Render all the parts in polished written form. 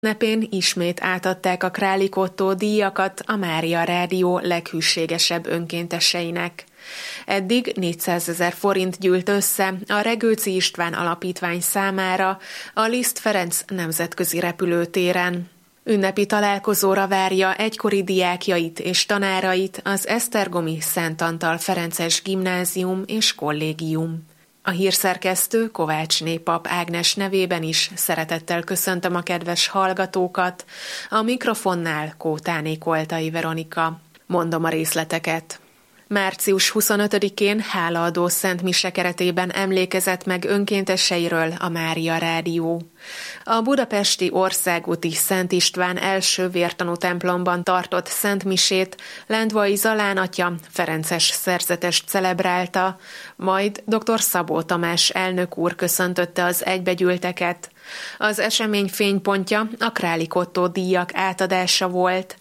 Ünnepén ismét átadták a Králik Ottó díjakat a Mária Rádió leghűségesebb önkénteseinek. Eddig 400 000 forint gyűlt össze a Regőci István Alapítvány számára a Liszt Ferenc nemzetközi repülőtéren. Ünnepi találkozóra várja egykori diákjait és tanárait az Esztergomi Szent Antal Ferences Gimnázium és Kollégium. A hírszerkesztő Kovácsné Pap Ágnes nevében is szeretettel köszöntöm a kedves hallgatókat, a mikrofonnál Kótáné Koltai Veronika. Mondom a részleteket. Március 25-én hálaadó szentmise keretében emlékezett meg önkénteseiről a Mária Rádió. A budapesti Országúti Szent István első vértanú templomban tartott szentmisét Lendvai Zalán atya ferences szerzetest celebrálta, majd dr. Szabó Tamás elnök úr köszöntötte az egybegyűlteket. Az esemény fénypontja a Králik Ottó díjak átadása volt.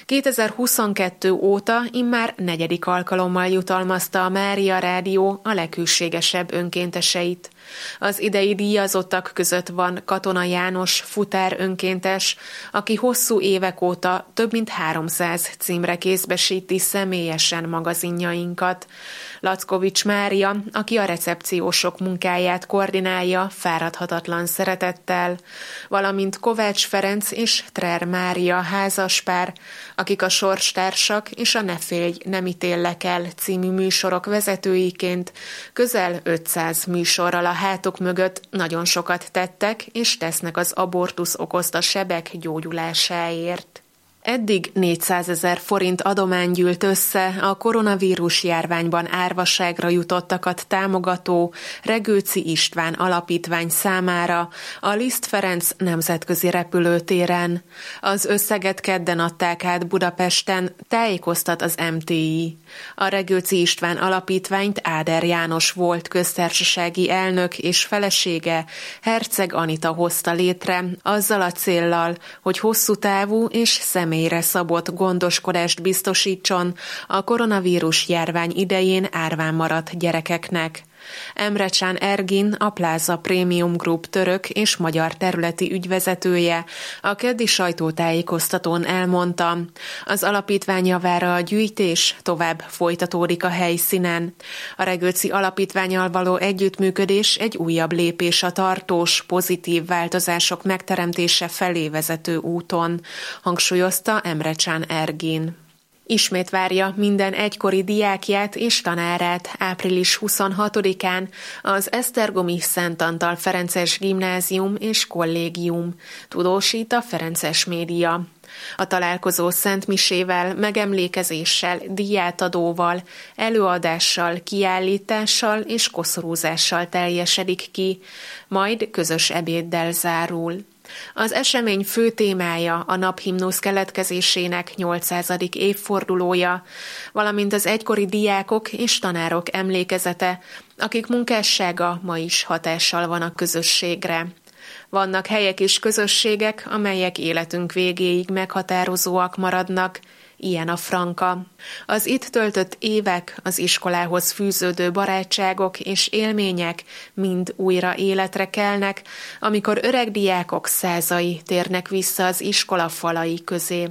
2022 óta immár 4. alkalommal jutalmazta a Mária Rádió a leghűségesebb önkénteseit. Az idei díjazottak között van Katona János futár önkéntes, aki hosszú évek óta több mint 300 címre kézbesíti személyesen magazinjainkat. Lackovics Mária, aki a recepciósok munkáját koordinálja fáradhatatlan szeretettel, valamint Kovács Ferenc és Trer Mária házaspár, akik a Sorstársak és a Ne félj, nem ítéllek el című műsorok vezetőiként közel 500 műsorral a hátuk mögött nagyon sokat tettek és tesznek az abortusz okozta sebek gyógyulásáért. Eddig 400 000 forint adomány gyűlt össze a koronavírus járványban árvaságra jutottakat támogató Regőci István Alapítvány számára a Liszt Ferenc nemzetközi repülőtéren. Az összeget kedden adták át Budapesten, tájékoztat az MTI. A Regőci István Alapítványt Áder János volt köztársasági elnök és felesége, Herceg Anita hozta létre, azzal a céllal, hogy hosszú távú és személyre szabott gondoskodást biztosítson a koronavírus járvány idején árván maradt gyerekeknek. Emrecsán Ergin, a Plaza Premium Group török és magyar területi ügyvezetője a keddi sajtótájékoztatón elmondta, az alapítvány javára a gyűjtés tovább folytatódik a helyszínen. A Regőci Alapítvánnyal való együttműködés egy újabb lépés a tartós, pozitív változások megteremtése felé vezető úton, hangsúlyozta Emrecsán Ergin. Ismét várja minden egykori diákját és tanárát április 26-án az Esztergomi Szent Antal Ferences Gimnázium és Kollégium, tudósít a Ferences Média. A találkozó szentmisével, megemlékezéssel, díjátadóval, előadással, kiállítással és koszorúzással teljesedik ki, majd közös ebéddel zárul. Az esemény fő témája a naphimnusz keletkezésének 800. évfordulója, valamint az egykori diákok és tanárok emlékezete, akik munkássága ma is hatással van a közösségre. Vannak helyek és közösségek, amelyek életünk végéig meghatározóak maradnak, ilyen a Franka. Az itt töltött évek, az iskolához fűződő barátságok és élmények mind újra életre kelnek, amikor öreg diákok százai térnek vissza az iskola falai közé.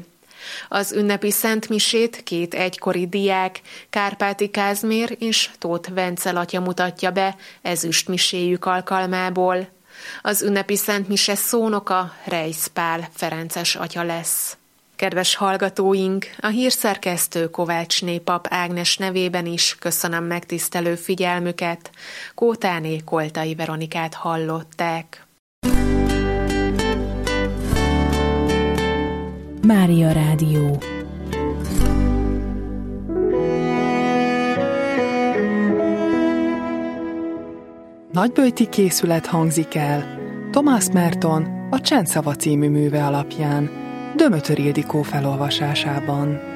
Az ünnepi szentmisét 2 egykori diák, Kárpáti Kázmér és Tóth Vencel atya mutatja be ezüstmiséjük alkalmából. Az ünnepi szentmise szónoka Reisz Pál ferences atya lesz. Kedves hallgatóink, a hírszerkesztő Kovácsné Pap Ágnes nevében is köszönöm megtisztelő figyelmüket. Kótáné Koltai Veronikát hallották. Mária Rádió. Nagyböjti készület hangzik el. Thomas Merton a Csendszava című műve alapján, Dömötör Ildikó felolvasásában.